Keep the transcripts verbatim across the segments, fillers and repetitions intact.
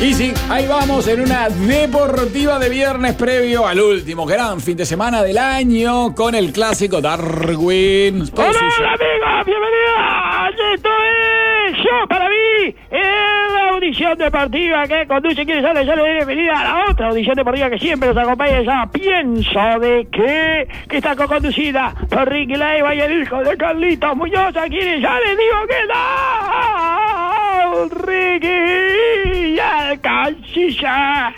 Y sí, ahí vamos en una deportiva de viernes previo al último gran fin de semana del año con el clásico Darwin. Hola, hola amigos, bienvenidos. Esto es Yo para mí, en la audición deportiva que conduce quienes sale, yo le doy bienvenida a la otra audición deportiva que siempre nos acompaña, esa Pienso de que, que está co-conducida por Ricky Leiva y el hijo de Carlitos Muñoz, a quienes ya les digo que da Ricky y el canciller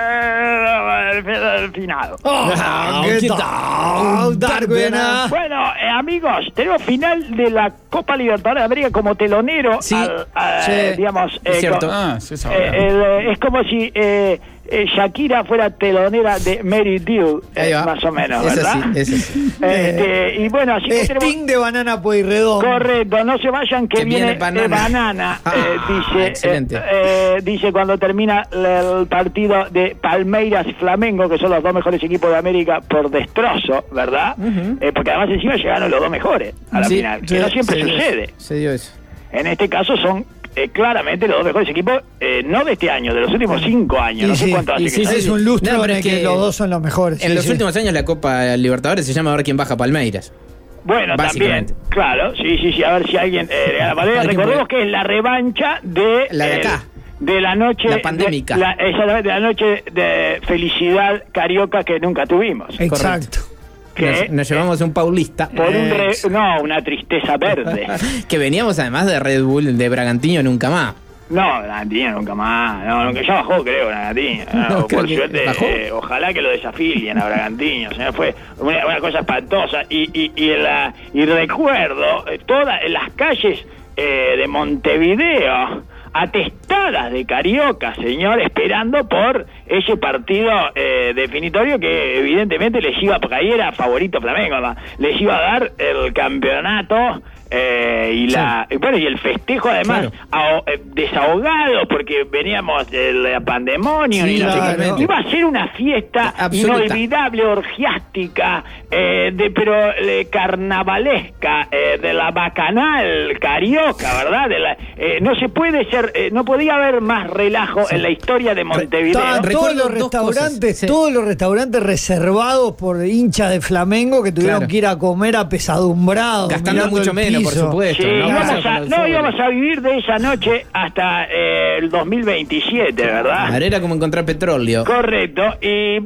del finado. Oh, ¿Qué tal, Darwin? Bueno, eh, amigos, tenemos final de la Copa Libertadores de América como telonero. Sí, al, al, sí, digamos, es eh, cierto. Con, Ah, sí, eh, el, es como si eh, eh, Shakira fuera telonera de Mary Deal, eh, más o menos, es ¿verdad? Así, es así. Este, y bueno, así que Sting tenemos... de Banana Pueyrredón. Correcto, no se vayan que, Que viene, viene banana. eh, banana Ah, eh, dice, excelente. eh, eh, dice cuando termina el partido de Palmeiras y Flamengo, que son los dos mejores equipos de América por destrozo, ¿verdad? Uh-huh. Eh, porque además encima llegaron los dos mejores a la Sí, final, que sí, no siempre se dio sucede. eso, Se dio eso. En este caso son eh, claramente los dos mejores equipos, eh, no de este año, de los últimos cinco años, Y no sé sí, cuánto hace y que sí, son. sí, Es un lustro No, pero en el es que, que los dos son los mejores. En sí, los sí. últimos años la Copa Libertadores se llama a ver quién baja Palmeiras. Bueno, también, Básicamente. claro, sí, sí, sí, a ver si alguien eh, le gana Palmeiras. Alguien Recordemos puede. que es la revancha de... La de el- acá. de la noche... La pandémica. De la, exactamente, de la noche de felicidad carioca que nunca tuvimos. Exacto. Que, Nos, nos llevamos un paulista. por un re- Eh, no, una tristeza verde. que veníamos además de Red Bull de Bragantino nunca más. No, Bragantino nunca más. No, nunca, ya bajó, creo, Bragantino. No, No, creo por que suerte, bajó. eh, ojalá que lo desafilien a Bragantino. O sea, fue una, una cosa espantosa. Y, y, y, la, y recuerdo eh, todas las calles eh, de Montevideo atestadas de carioca, señor, esperando por ese partido eh, definitorio que evidentemente les iba, porque ahí era favorito Flamengo, ¿no? Les iba a dar el campeonato. Eh, y la y bueno y el festejo además Claro. aho- eh, desahogado porque veníamos del pandemonio Sí, y no sé qué. totalmente. Iba a ser una fiesta Absoluta. inolvidable, orgiástica, eh, de pero eh, carnavalesca, eh, de la bacanal carioca, ¿verdad? De la, eh, no se puede ser, eh, no podía haber más relajo Sí. en la historia de Montevideo. Estaban todos Recuerdo los dos restaurantes, cosas, sí. todos los restaurantes reservados por hinchas de Flamengo que tuvieron Claro. que ir a comer apesadumbrados. Gastando mirando mucho el menos, por piso. supuesto. Sí, ¿no? íbamos Con a- el no fútbol. íbamos a vivir de esa noche hasta eh, el dos mil veintisiete, ¿verdad? Ahora era como encontrar petróleo. Correcto, y,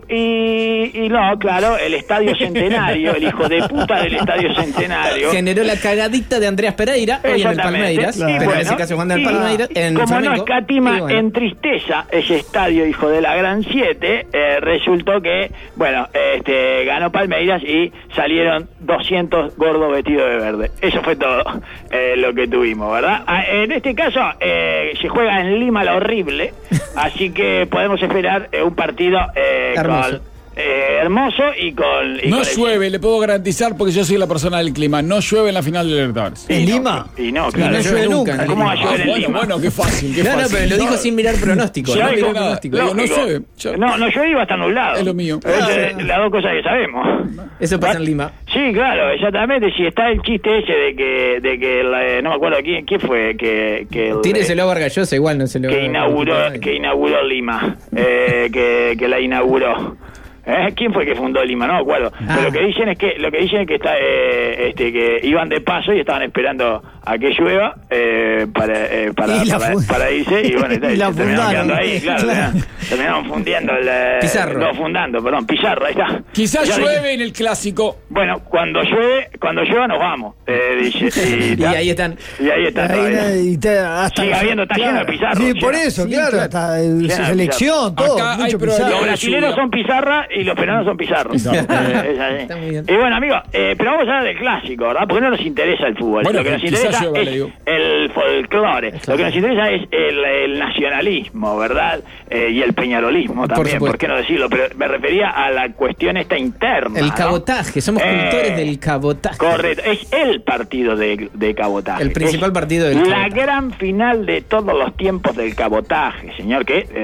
y, y no, claro, el Estadio Centenario, el hijo de puta del Estadio Centenario. Generó la cagadita de Andreas Pereira, hoy en el Exactamente. Palmeiras, Y pero en bueno, ese caso jugando en y el Palmeiras, en como Flamengo. no escatima Y bueno. en tristeza ese estadio, hijo de la Gran Siete, eh, resultó que, bueno, este ganó Palmeiras y salieron doscientos gordos vestidos de verde. Eso fue todo eh, lo que tuvimos, ¿verdad? Ah, en este caso eh, se juega en Lima la horrible, así que podemos esperar eh, un partido eh, Hermoso. con... Eh, hermoso y con... y No con el- llueve, le puedo garantizar porque yo soy la persona del clima. No llueve en la final de Libertadores. ¿En y no, Lima? Y no, Y claro. no llueve nunca. en ¿Cómo va a Lima. llover en bueno, Lima? bueno, qué fácil, qué No, no, fácil. pero lo dijo sin mirar pronóstico. Sí, no hay miró como- pronóstico. Digo, no lógico. llueve. Yo- No, no llueve y va a estar nublado. Es lo mío. Es, eh, las dos cosas que sabemos. Eso pasa en Lima. Sí, claro, exactamente. Si está el chiste ese de que, de que la- no me acuerdo quién, quién fue que, que, el- Tíreselo a Vargallosa, igual no se lo. que inauguró, que inauguró Lima, eh, que, que la inauguró. ¿Eh? ¿Quién fue que fundó Lima? No me acuerdo. Ah. Pero lo que dicen es que lo que dicen es que está eh, este que iban de paso y estaban esperando a que llueva eh, para, eh, para, Y la para, fun- para irse y bueno, Y la se terminaron fundaron. quedando ahí, claro, Claro. terminaron- terminaron fundiendo el eh, Pizarro. no fundando, perdón, Pizarro, ahí está. Quizás Ya llueve dije- en el clásico. Bueno, cuando llueve, cuando llueva nos vamos, eh, dice. Y ahí están. Y ahí están Ahí, todavía. y te- hasta- Sigue habiendo, está lleno de pizarros, Sí, lleno. por eso, Sí, claro, claro. hasta eh, Lleno de selección, todo. Acá hay mucho problemas. pizarro. Los de brasileños lluvia. son pizarra y los peruanos son pizarros. Exacto. Eh, es así. Está muy bien. Y bueno, amigos, eh, pero vamos a hablar del clásico, ¿verdad? Porque no nos interesa el fútbol. Bueno, lo que nos quizás interesa llueva, le es digo. el folclore. Lo que nos interesa es el, el nacionalismo, ¿verdad? Eh, y el peñarolismo Por también, por, supuesto. qué no decirlo? Pero me refería a la cuestión esta interna. El ¿no? cabotaje, somos Eh, cultores del cabotaje. Correcto, es el partido de, de cabotaje. El principal Es partido del La cabotaje. gran final de todos los tiempos del cabotaje, señor, que eh,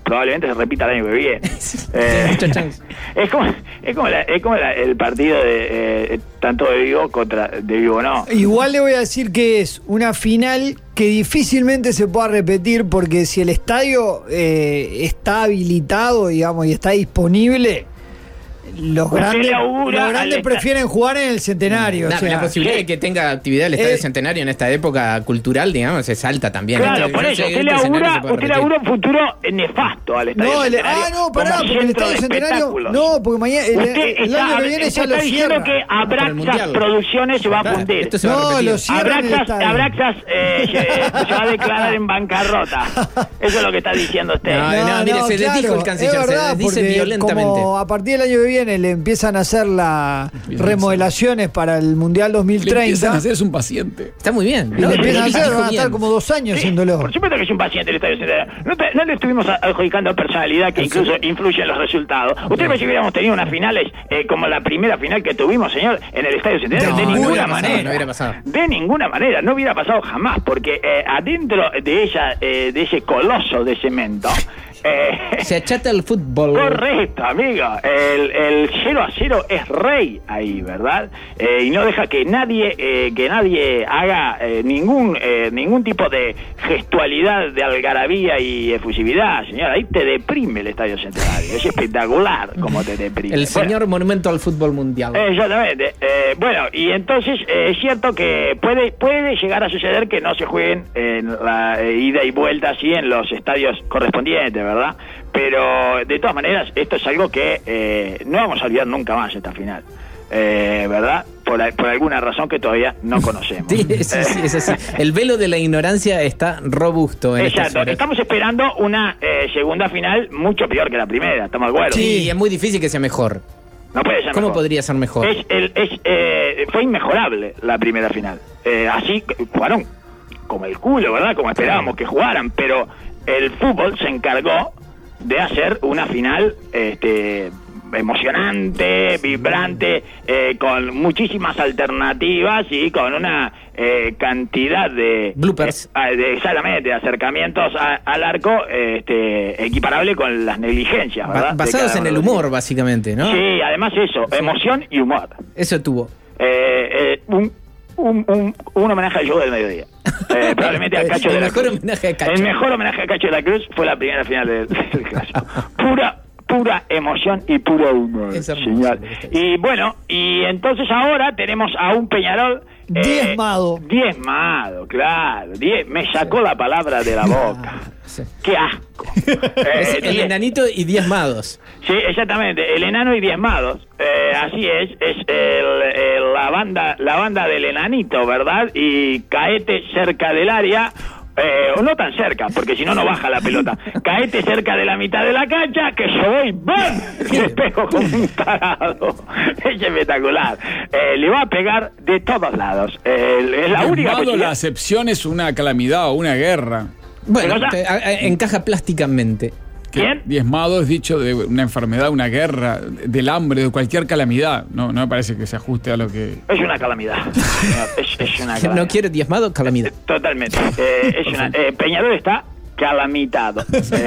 probablemente se repita el año que viene. Tiene mucha chance. Es como, es como, la, es como la, el partido de eh, tanto de Vigo contra de Vigo, ¿no? Igual le voy a decir que es una final que difícilmente se pueda repetir, porque si el estadio eh, está habilitado, digamos, y está disponible, los Usted grandes, le augura los grandes al esta- prefieren jugar en el Centenario. Nah, o sea, la posibilidad sí. de que tenga actividad el Estadio Eh, Centenario en esta época cultural, digamos, es alta también. Claro, Este- por eso, este usted le escenario augura, se puede usted le repetir. augura un futuro nefasto al Estadio No, el- Centenario. ah, no, pará, como porque el centro Estadio de Centenario. espectáculos. No, porque mañana. El, Usted el está, año que viene usted ya lo está diciendo cierra. que Abraxas Mundial. Producciones se va a Claro, fundir. esto se va a No, repetir. lo cierran el Abraxas, estadio. Abraxas eh, se, se va a declarar en bancarrota. Eso es lo que está diciendo usted. No, no, mire, se desdijo el canciller, es se verdad, desdice porque violentamente. Como a partir del año que viene le empiezan a hacer las remodelaciones para el Mundial dos mil Le empiezan treinta. a hacer es un paciente. Está muy bien. Y ¿no? le empiezan a Dijo hacer, van a bien. estar como dos años Sí, haciéndolo. por supuesto que es un paciente el Estadio Centenario. No, te- no le estuvimos a- adjudicando personalidad que incluso influye en los resultados. ¿Usted ve si hubiéramos tenido unas finales eh, como la primera final que tuvimos, señor, en el Estadio Centenario? No, de no ninguna hubiera pasado, manera. no hubiera pasado. De ninguna manera. No hubiera pasado jamás, porque eh, adentro de ella, eh, de ese coloso de cemento, eh, Se achata el fútbol. correcto, amigo. El, el cero a cero es rey ahí, ¿verdad? Eh, y no deja que nadie eh, que nadie haga eh, ningún eh, ningún tipo de gestualidad de algarabía y efusividad, señor. Ahí te deprime el Estadio Centenario. Es espectacular como te deprime. El Bueno, señor monumento al fútbol mundial. Exactamente. Eh, bueno, y entonces eh, es cierto que puede puede llegar a suceder que no se jueguen en la eh, ida y vuelta así en los estadios correspondientes, ¿verdad? Pero de todas maneras esto es algo que eh, no vamos a olvidar nunca más esta final, eh, ¿verdad? Por, a- por alguna razón que todavía no conocemos. Sí, sí, sí, es así. El velo de la ignorancia está robusto en esta Exacto. ciudad. Estamos esperando una eh, segunda final mucho peor que la primera, ¿estamos de acuerdo? Sí, es muy difícil que sea mejor. No puede ser ¿Cómo mejor. podría ser mejor? Es, el, es, eh, fue inmejorable la primera final. Eh, así que jugaron como el culo, ¿verdad? Como esperábamos que jugaran, pero el fútbol se encargó de hacer una final este, emocionante, vibrante, eh, con muchísimas alternativas y con una eh, cantidad de Bloopers. eh, de, exactamente, de acercamientos a- al arco este, equiparable con las negligencias, Ba- ¿verdad? De basados cada en uno el de los humor, equipos. básicamente, ¿no? Sí, además eso, emoción y humor. Eso tuvo. Eh, eh, un, un, un, un homenaje al show del mediodía. Eh, probablemente a Cacho El de la mejor Cruz. homenaje a Cacho. El mejor homenaje a Cacho de la Cruz fue la primera final del, del clásico. Pura, pura emoción y puro humor, Es hermoso señor. lo que está diciendo. Y bueno, y entonces ahora tenemos a un Peñarol eh, Diezmado. Diezmado, claro. Die- me sacó la palabra de la boca. Sí. Qué asco. Eh, Es el die- enanito y diezmados. Sí, exactamente, el enano y diezmados, eh, así es, es el, el- la banda la banda del enanito, ¿verdad? Y caete cerca del área, eh, o no tan cerca, porque si no, no baja la pelota. Caete cerca de la mitad de la cancha, que yo voy, ¡bam! Y le pego como un tarado. Es espectacular. Eh, le va a pegar de todos lados. Eh, es la única Diezmado, posibilidad. la acepción es una calamidad o una guerra. Bueno, Pero ya- te- a- a- encaja plásticamente. Que ¿Quién? diezmado es dicho de una enfermedad, una guerra, del hambre, de cualquier calamidad. No, no me parece que se ajuste a lo que... Es una calamidad. Es, es una calamidad. No quiero diezmado, calamidad. Totalmente. Eh, es una, eh, Peñarol está calamitado.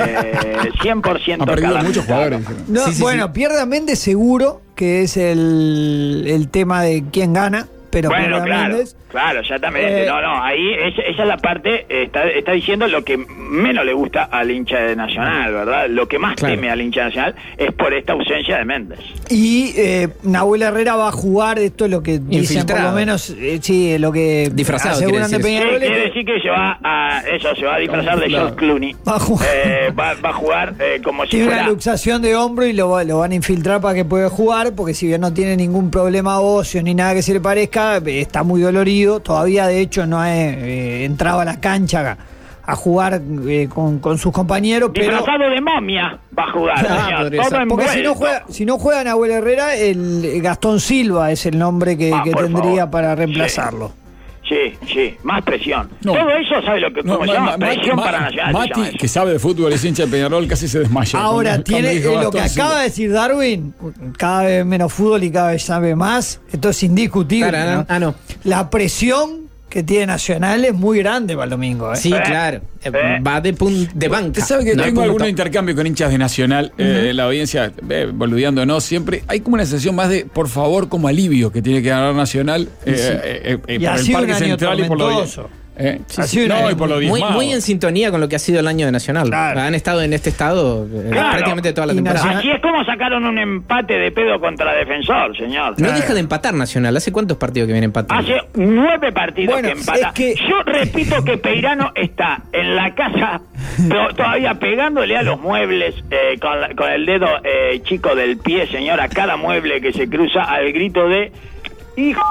Eh, cien por ciento Ha perdido calamitado. muchos jugadores. dijeron. No, Sí, sí, bueno, sí. pierde a Méndez seguro, que es el, el tema de quién gana, pero pierde Bueno, a claro, Méndez. claro, exactamente. Eh, no, no, ahí es- esa es la parte, eh, está, está diciendo lo que menos le gusta al hincha de Nacional, ¿verdad? Lo que más Claro. teme al hincha de Nacional es por esta ausencia de Méndez. Y eh, Nahuel Herrera va a jugar, esto es lo que dicen por Infiltrado. lo menos, eh, sí, lo que Disfrazado, aseguran de quiere decir. Sí, Peñarol. es quiere que decir que se va a, eso, se va a disfrazar de George Clooney. Va a jugar. Eh, va, va a jugar eh, como si tiene una fuera... luxación de hombro y lo, va- lo van a infiltrar para que pueda jugar, porque si bien no tiene ningún problema óseo ni nada que se le parezca, eh, está muy dolorido. Todavía, de hecho, no ha eh, entrado a la cancha a, a jugar eh, con, con sus compañeros, pero... Disfrazado de momia va a jugar, Ah, señor. podría Todo ser. Porque si no envuelto. juega, si no juega Nahuel Herrera, el Gastón Silva es el nombre que, Ah, que por tendría favor. para reemplazarlo. Sí, sí, más presión. No. Todo eso, ¿sabe lo que No, cómo se Ma- llama? Ma- Presión Ma- para Nacional. se llama Mati, eso. que sabe de fútbol, es hincha de Peñarol, casi se desmayó. Ahora, Cuando- tiene cuando dijo eh, lo que Gastón Silva. acaba de decir Darwin, cada vez menos fútbol y cada vez sabe más, esto es indiscutible. Claro, ¿no? ¿no? Ah, no. La presión que tiene Nacional es muy grande para el domingo. ¿eh? Sí, Eh, claro. eh. Va de, pun- de banca. Usted sabe que no de tengo punto. algún intercambio con hinchas de Nacional, eh, la audiencia, eh, boludeando no, siempre hay como una sensación más de, por favor, como alivio que tiene que ganar Nacional eh, eh, eh, Y por ha el sido Parque un año Central y por lo tormentoso. eh, Ha sido un no, año y por lo Muy, diezmado. muy en sintonía con lo que ha sido el año de Nacional. Claro. Han estado en este estado eh, Claro. prácticamente toda la Y temporada. Nacional- Así es como sacaron un empate de pedo contra Defensor, señor. No deja de empatar Nacional. ¿Hace cuántos partidos que viene empatando? Hace nueve partidos Bueno, que empata. es que- Yo repito que Peirano está en la casa to- todavía pegándole a los muebles eh, con, la- con el dedo eh, chico del pie, señor, a cada mueble que se cruza al grito de hijo.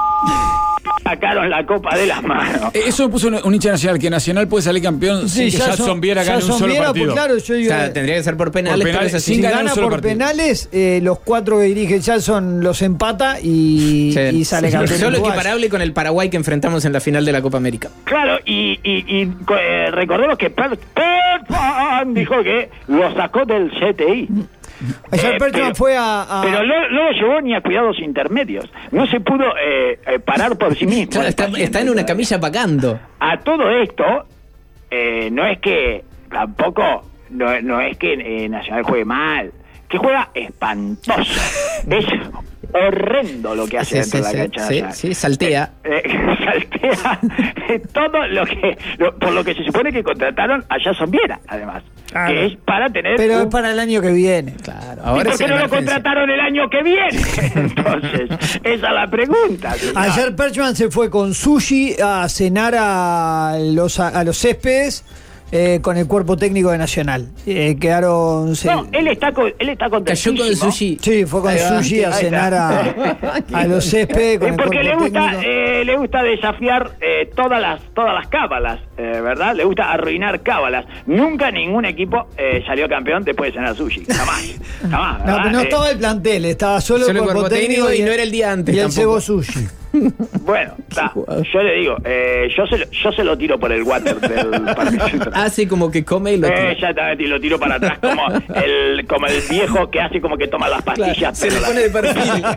Sacaron la copa de las manos. Eh, Eso me puso un, un hincha Nacional, que Nacional puede salir campeón sin que Jason Viera gane un Jason solo Viera, partido. pues, claro, yo O digo, sea, tendría que ser por penales, Por pero penales, es así. si ganar un gana solo por partido. penales, eh, los cuatro que dirige Jason los empata y, Sí. y sale campeón. Solo uruguayo. equiparable con el Paraguay que enfrentamos en la final de la Copa América. Claro, y, y, y co- eh, recordemos que Per- Pertman dijo que lo sacó del C T I. Ayer Eh, Pertman pero- fue a, a- Pero no, no lo llevó ni a cuidados intermedios. No se pudo eh, eh, parar por sí mismo. Claro, el está, paciente, está en una todavía. camilla vagando. A todo esto, eh, no es que tampoco, no, no es que eh, Nacional juegue mal, que juega espantoso. Es horrendo lo que hace Sí, dentro sí, de la sí, cancha. sí, Nacional. sí, saltea. Eh, eh, saltea todo lo que, lo- por lo que se supone que contrataron a Jason Viera, además. Claro. Que es para tener. pero un- es para el año que viene. Claro, ¿Y ahora por es qué no lo emergencia. contrataron el año que viene? Entonces, esa es la pregunta. señor. Ayer Perchman se fue con Sushi a cenar a los, a, los céspedes eh, con el cuerpo técnico de Nacional. Eh, quedaron... se- No, él está con, él está Cayó con el contentísimo. sushi. Sí, fue con Ahí va. Sushi a Ahí cenar está. a, a los céspedes con Eh, el porque cuerpo le gusta, técnico. eh, le gusta desafiar eh, todas las todas las cábalas, eh, ¿verdad? Le gusta arruinar cábalas. Nunca ningún equipo eh, salió campeón después de cenar sushi. Jamás. Jamás, No, ¿verdad? pero no Eh, estaba el plantel, estaba solo, Solo el cuerpo técnico y no era el día antes Y el tampoco. cebo Sushi. Bueno, ta, yo le digo, eh, yo, se lo, yo se lo tiro por el water del Parque Central. Hace como que come y lo Eh, tira. exactamente, y lo tiro para atrás como el, como el viejo que hace como que toma las Claro, pastillas. se le pero pone de las-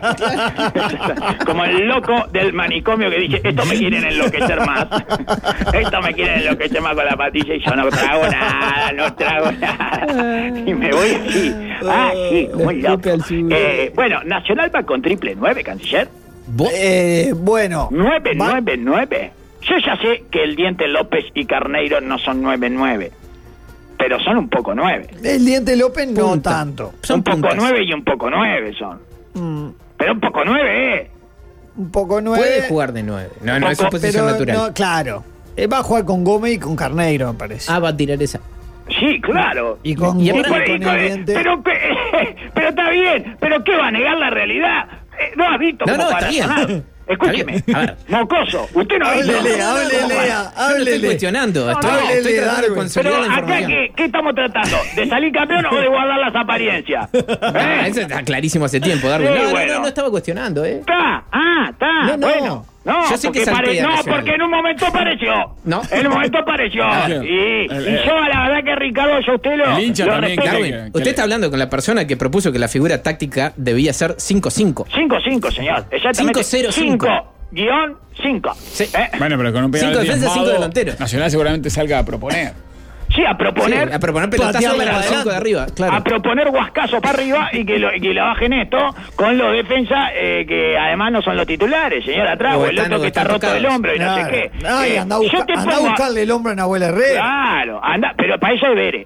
perfil. como el loco del manicomio que dice, esto me quieren enloquecer más. Esto me quieren enloquecer más con la pastilla y yo no trago nada, no trago nada. Y me voy así, así, como un Le loco. escupe al sur. Eh, bueno, Nacional va con triple nueve, canciller. ¿Vos? Eh, bueno. Nueve, va- nueve, nueve. Yo ya sé que el Diente López y Carneiro no son nueve, nueve. Pero son un poco nueve. El Diente López no Punta. tanto. Son un poco puntas. nueve y un poco nueve son. Mm, Pero un poco nueve, ¿eh? un poco nueve. Puede jugar de nueve. No, no, es su Poco, posición pero natural. no, claro. Eh, va a jugar con Gómez y con Carneiro, me parece. Ah, va a tirar esa. Sí, claro. Y con, y Gómez aparte- y Y con con- el Diente. pero, que- pero está bien, pero ¿qué va a negar la realidad? Eh, no has visto No, cómo no, para está bien. sonar. Escúcheme, Está bien. A ver. mocoso, usted no ha visto. Háblele, cómo- háblele, cómo para- Yo no estoy háblele. cuestionando. Estoy, no, estoy háblele, tratando de Darwin. consolidar Pero la acá, información. ¿qué, ¿qué estamos tratando? ¿De salir campeón o de guardar las apariencias? Ah, ¿Eh? eso está clarísimo hace tiempo, Darwin. Sí, no, no, bueno. no, no estaba cuestionando, ¿eh? Está, ah, está, No, no. bueno. No, Yo sé que porque saltea pare- no, Nacional. porque en un momento apareció. No. En un momento apareció. Ah, y, el- y el- yo, la verdad que Ricardo, yo a usted lo, el hincha lo también, respeto. Darwin. Darwin, que usted le- está hablando con la persona que propuso que la figura táctica debía ser cinco cinco. cinco cinco, señor. Exactamente. cinco cero cinco. cinco guión cinco. Sí. ¿Eh? Bueno, pero con un penal Cinco defensas, diezmado, cinco delanteros. Nacional seguramente salga a proponer. Sí, a proponer. Sí, a proponer pelotazo Patearla para para los cinco de adelante. arriba, claro. A proponer guascazo para arriba y que, lo, y que la bajen esto con los defensas eh, que además no son los titulares, señor, atrás, O o el están- otro o que está están roto del tocados. hombro y no sé Claro. qué. Ay, Eh, anda a, yo busca- te anda a pongo a- buscarle el hombro a Nahuel Herrera. Claro, anda, pero para eso es Bere.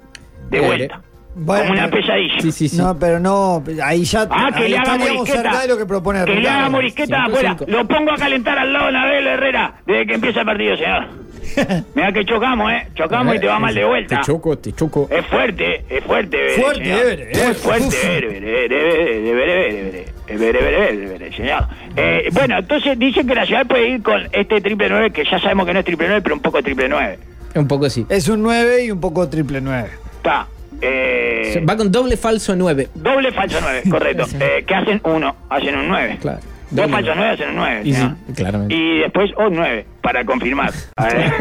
De Bere. vuelta. Bueno, como una pesadilla. Sí, sí, sí. No, pero no, ahí ya Ah, que ahí le haga estaríamos morisqueta. cerca de lo que propone Que le Ricardo. haga morisqueta Cinco, afuera. cinco. Lo pongo a calentar al lado de Nahuel Herrera desde que empieza el partido, señor. Mira que chocamos, ¿eh? Chocamos y te va mal de vuelta. Te choco, te choco. Es fuerte, es fuerte, Bere, Fuerte, señor. Bere, eh. Muy fuerte, Uf. Bere, Bere, Bere, Bere, Bere, Bere, Bere, Bere, Bere, Bere, Bere, señor. Eh, bueno, entonces dicen que la ciudad puede ir con este triple nueve, que ya sabemos que no es triple nueve, pero un poco triple nueve. Un poco sí. Es un nueve y un poco triple nueve. Está. Eh, Va con doble falso nueve. doble falso nueve, correcto. Eh, que hacen uno, hacen un nueve. Claro. Dos Doble falsos nueve hacen un nueve. Y sí, señor. claramente. Y después un nueve, para confirmar. A ver.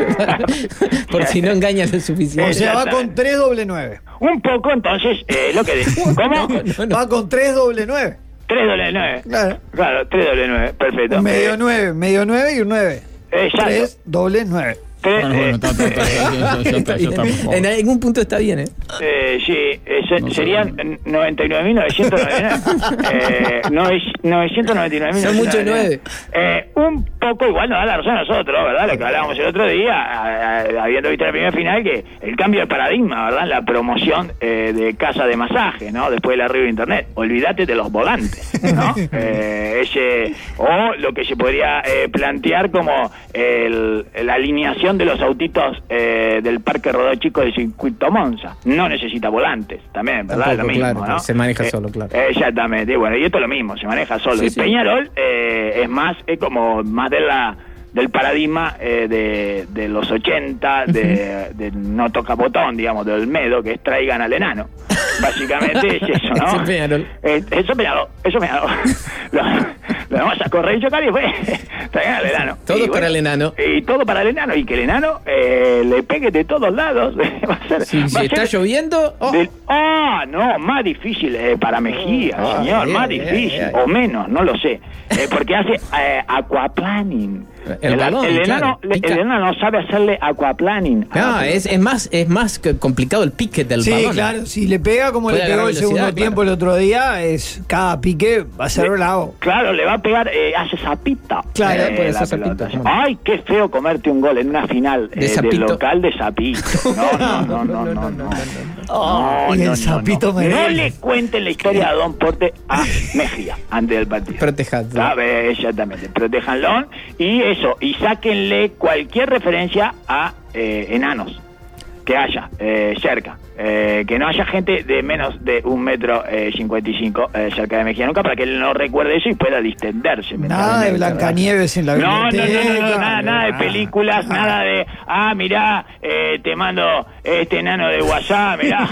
Por si no engaña lo suficiente. O sea, va Exactamente. con tres doble nueve. Un poco, entonces, eh, lo que digo. ¿Cómo? No, no. Va con tres doble nueve. Tres doble nueve. Claro. Claro, tres doble nueve, perfecto. Un medio Eh, nueve, medio nueve y un nueve. Exacto. tres dobles nueve. Tres, Bueno, bueno, eh, está, está, está, ya, ya, ya está, ya está, por favor. En algún punto está bien, ¿eh? Eh, sí, eh, se- No sé. serían noventa y nueve mil novecientos noventa y nueve. eh, nove- novecientos noventa y nueve mil Son muchos nueve. Eh, un poco igual nos da la razón a nosotros, ¿verdad? Lo que hablábamos el otro día, a- a- habiendo visto la primera final, que el cambio de paradigma, ¿verdad? La promoción eh, de casa de masaje, ¿no? Después del arribo de internet. Olvídate de los volantes, ¿no? eh, ese, o lo que se podría eh, plantear como el, la alineación de los autitos eh, del Parque Rodó Chico del circuito Monza. No necesita volantes, también, ¿verdad? Tampoco, Lo mismo, claro, ¿no? se maneja Eh, solo, claro. Exactamente, bueno, y esto es lo mismo, se maneja solo. Sí, y sí. Peñarol eh, es más, es como más de la del paradigma eh, de, de los ochenta, de, de no toca botón, digamos, del Olmedo, que es traigan al enano. Básicamente es eso, ¿no? Ese es Peñarol. Eh, eso es Peñarol, eso es Peñarol. Lo, lo vamos a correr y chocar y fue traigan al enano. Todo Y para el enano. Y todo para el enano, y que el enano eh, le pegue de todos lados. Va a ser, Si, va si a está ser lloviendo, oh, del- ah, no, más difícil eh, para Mejía, Ah, señor, bien, más bien, difícil, bien. o menos, no lo sé, eh, porque hace eh, aquaplaning. El balón, el claro, enano, le- pica. el enano sabe hacerle aquaplaning. no, Ah, es, es más es más que complicado el pique del Sí, balón. claro, si le pega como Puede le pegó agarrar el segundo velocidad, tiempo claro. el otro día, es cada pique va a ser bravo. Claro, le va a pegar, eh, hace zapita. Claro, eh, puede la ser pelota. zapita, ¿cómo no? Ay, qué feo comerte un gol en una final De eh, zapito. del local de zapito. No, no, no, no, no, no. Oh, y el sapito no. me No duele. le cuenten la historia de Don Porte a Mejía antes del partido. Protejado. ¿Sabe? Exactamente, protéjanlo y eso, y sáquenle cualquier referencia a eh, enanos que haya eh, cerca, eh, que no haya gente de menos de un metro eh, cincuenta y cinco eh, cerca de Mejía nunca, para que él no recuerde eso y pueda distenderse. Nada de Blancanieves en la No, no, no, no, no, biblioteca. nada, nada de películas, nada de, ah, mirá, eh, te mando este enano de WhatsApp, mirá,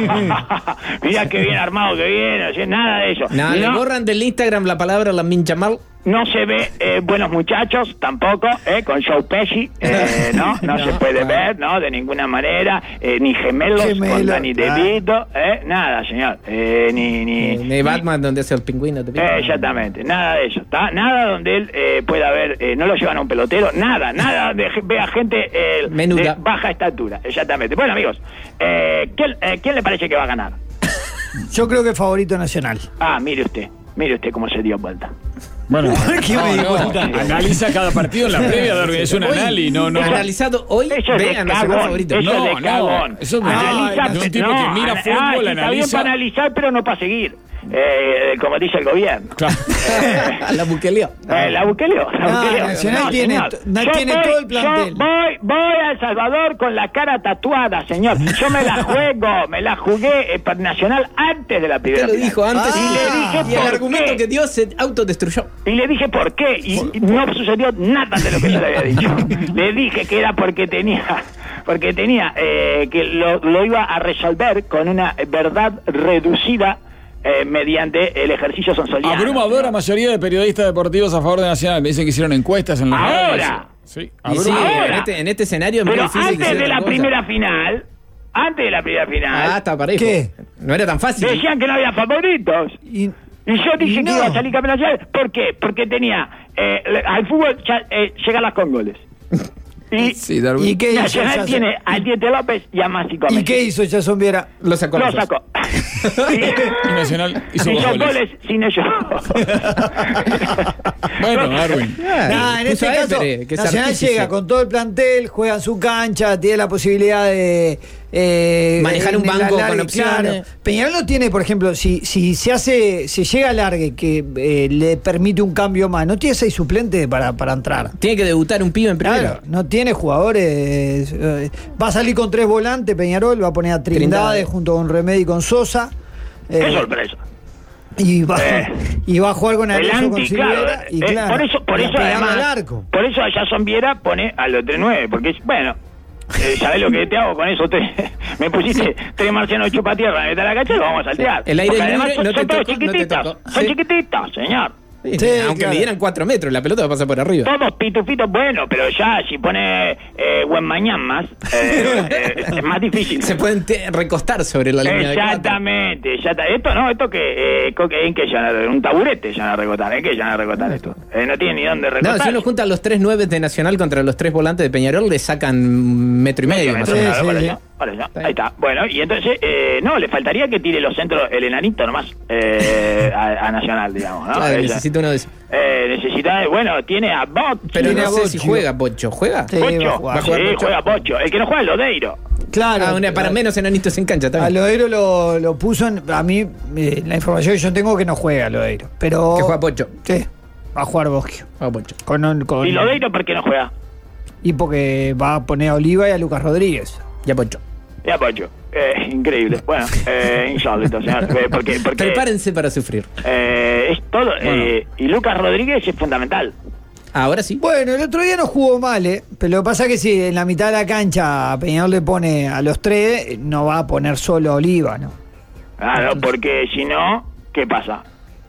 mirá qué bien armado que viene, o sea, nada de eso. No, le borran del Instagram la palabra la mincha mal. No se ve eh, buenos muchachos tampoco, eh, con Joe Pesci, eh, ¿no? No, No, se puede claro. ver, ¿no? De ninguna manera, eh, ni gemelos Gemelo, con Danny claro. DeVito, eh, nada, señor, eh, ni, ni, Ni Batman donde hace el pingüino. ¿te eh, fijas? exactamente, nada de eso, ¿está? Nada donde él eh, pueda ver, eh, no lo llevan a un pelotero, nada, nada donde je- vea gente eh, Menuda. de baja estatura, exactamente. Bueno, amigos, eh, ¿quién, eh, ¿quién le parece que va a ganar? Yo creo que favorito nacional. Ah, mire usted, mire usted cómo se dio vuelta. Bueno, qué no, me di no, cuenta? analiza cada partido en la previa, Darwin, es un Hoy, anali, no, no. Analizado hoy, Eso es de vean Nacional cagón, favorito. eso No, es de no, cagón. eso es de- Analiza, Ay, de un tipo que mira ana- fútbol, ah, sí, está bien analiza. para analizar, pero no para seguir, eh, como dice el gobierno. Claro. La buqueleó. Eh, la buqueleó, la No, buqueleó. Nacional tiene señor. t- na- Yo tiene voy- todo el plantel. Yo voy, voy a El Salvador con la cara tatuada, señor. Yo me la juego, me la jugué eh, para Nacional antes de la primera Te lo final. dijo antes. Ah, y le dije y el por argumento qué. que dio se autodestruyó. Y le dije por qué, y, y no sucedió nada de lo que yo le había dicho. Le dije que era porque tenía, porque tenía, eh, que lo, lo iba a resolver con una verdad reducida eh, mediante el ejercicio sonsoriano. Abrumadora mayoría de periodistas deportivos a favor de Nacional. Me dicen que hicieron encuestas en las Ahora. redes. Sí, Y sí, abrumadora. en este, en este escenario es muy Pero difícil que antes sea de otra la cosa. primera final, antes de la primera final, Ah, está parejo. ¿Qué? No era tan fácil. decían que no había favoritos. Y, Y yo dije y que no. iba a salir campeón nacional. ¿Por qué? Porque tenía, eh, al fútbol ya, eh, llegarlas con goles. Y Sí, Darwin. ¿Y qué hizo? Nacional Jason? tiene a Diete López y a Masi Gómez. ¿Y qué hizo Jason Viera? Lo sacó. Lo los dos. sacó. Y Nacional hizo dos Hizo goles. goles sin ellos. Bueno, Darwin. Ah, Nah, en puso este a caso, Épere, que es Nacional artífice. llega con todo el plantel, juega en su cancha, tiene la posibilidad de eh, Manejar un en el banco con alargue, opciones. claro. Peñarol no tiene, por ejemplo, si, si se hace, se llega al largue que eh, le permite un cambio más, no tiene seis suplentes para, para entrar. Tiene que debutar un pibe en primero. Claro, no tiene jugadores. eh, va a salir con tres volantes, Peñarol, va a poner a Trindade, Trindade. junto con Remedi y con Sosa. eh, Qué sorpresa. y, va, Eh. y va a jugar con El Arezzo, con anti, claro. Silvera. Y eh, claro, por eso, por y a eso pegarle además, al arco. por eso a Jason Viera pone a los tres nueve, porque es, bueno, eh, ¿sabés lo que te hago con eso? Te, me pusiste tres marcianos chupa tierra, me metes a la cancha y lo vamos a saltear. El aire Porque libre además son, no te son todos tocó, no te chiquititos, tocó. son Sí. chiquititos, señor. Sí, Sí, aunque claro. midieran cuatro metros, la pelota va a pasar por arriba. Todos pitufitos, bueno, pero ya si pone eh, buen mañana más, eh, eh, es más difícil. Se pueden te- recostar sobre la línea de cuatro. Exactamente, ya está. Esto no, esto que, eh, co- ¿en qué ya no- un taburete ya no recotar, ¿en qué ya no recotar esto? Eh, no tiene ni dónde recotar. No, si uno junta los tres nueve de Nacional contra los tres volantes de Peñarol, le sacan metro y medio más o Sí, menos. sí, por sí. eso, por eso. Ahí está. Bueno, y entonces, eh, no, le faltaría que tire los centros, el enanito nomás, eh, a, a Nacional, digamos, ¿no? Claro, Ella. necesita uno de esos. Eh, necesita, bueno, tiene a Bot. Pero Tiene no a sé Bocho. si juega Bocho. ¿Juega? Sí, va a Pocho, jugar. Va a jugar sí, Pocho. juega Pocho. El que no juega es Lodeiro. Claro. Ah, una, para a- menos enanitos en cancha A también. Lodeiro lo, lo puso en, a mí eh, la información que yo tengo que no juega Lodeiro, pero Que juega Pocho. sí, va a jugar Bosquio. Ah, Pocho. Con, con- ¿Y Lodeiro por qué no juega? y porque va a poner a Oliva y a Lucas Rodríguez. Ya Pocho. Ya Pocho. Eh, increíble. Bueno, eh, insólito, señor. Eh, porque, porque Prepárense para sufrir. eh, es todo. eh, y Lucas Rodríguez es fundamental. Ahora sí. Bueno, el otro día no jugó mal, ¿eh? Pero lo que pasa es que si en la mitad de la cancha Peñarol le pone a los tres, eh, no va a poner solo a Oliva, ¿no? Claro, porque si no, ¿qué pasa?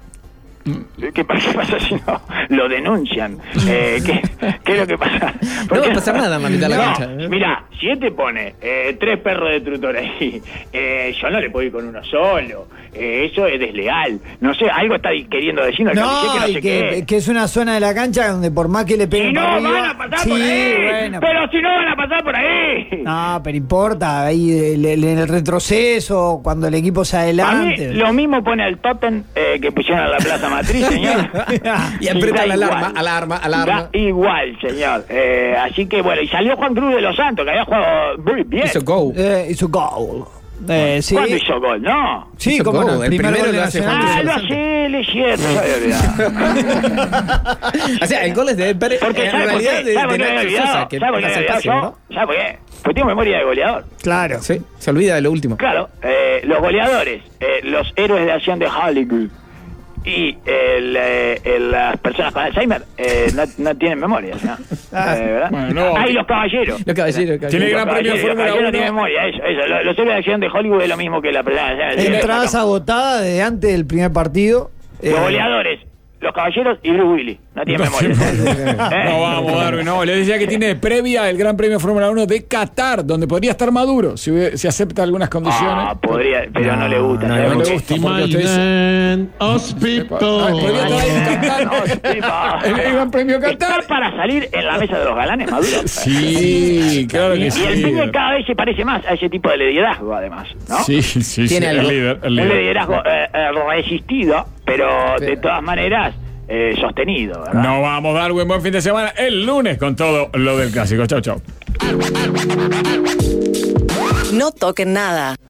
¿Qué pasa, qué pasa si no? Lo denuncian. Eh, ¿qué, ¿Qué es lo que pasa? No va a pasar nada, mamita, la No, cancha. mira, si él te pone eh, tres perros de trutor ahí, eh, yo no le puedo ir con uno solo. Eh, eso es desleal. No sé, algo está queriendo decir. No, y que, que es una zona de la cancha donde por más que le Y peguen no para van arriba- a pasar sí, por ahí. bueno, pero si no van a pasar por ahí. no, pero importa, ahí el- el- en el retroceso, cuando el equipo se A mí adelante. lo mismo pone al Totem eh, que pusieron en la Plaza Matriz, señor. Y aprieta da la alarma, igual. alarma, alarma. Da igual, señor. Eh, así que bueno, y salió Juan Cruz de los Santos, que había jugado muy bien. Hizo go. Eh, hizo gol. Eh, sí, ¿Cuándo hizo gol? No. sí, hizo cómo gol, no, el primer primero gol de lo hace Nacional. Juan Ah, Cruz. lo hace él, es cierto. Se había olvidado. O sea, el gol es de Pérez. Porque En ¿sabe por realidad qué? de, ¿Sabe por de qué me había Nacho olvidado? Sosa, que ¿Sabe por qué me pasa el había pase, olvidado ¿no? yo? ¿Sabe por qué? Pues tengo memoria de goleador. Claro. Sí, se olvida de lo último. Claro, eh, los goleadores, eh, los héroes de acción de Hollywood y el, eh, el- las personas con Alzheimer eh, no, no tienen memoria, ¿no? Ah, Eh, ¿verdad? bueno, no. Ah, y los caballeros. Los caballeros, los Tiene caballeros. gran Los premio de caballeros, los Fórmula caballeros no uno. tienen memoria, eso, eso. Los, los héroes de acción de Hollywood es lo mismo que la persona. Entradas agotadas de antes del primer partido. eh, Los goleadores, los caballeros y Bruce Willis. No tienen memoria. ¿Eh? No vamos, Darwin, no. Le decía que tiene previa el Gran Premio Fórmula uno de Qatar, donde podría estar Maduro, si, hubie- si acepta algunas condiciones. Ah, podría, pero no, le gusta. no, ¿sabes no por le qué? gusta. Porque usted dice- Timainan Ay, Hospital. podría estar ahí en Qatar. No, El Gran Premio Qatar. ¿Está para salir en la mesa de los galanes, Maduro? Sí, claro que Y sí. el pibe cada vez se parece más a ese tipo de liderazgo, además, ¿no? Sí, sí, sí. Tiene el algo. líder, el Un líder. liderazgo eh, eh, resistido, pero de Pero- todas maneras eh, sostenido, ¿verdad? No vamos, Darwin, buen fin de semana. El lunes con todo lo del clásico. Chau, chau. No toquen nada.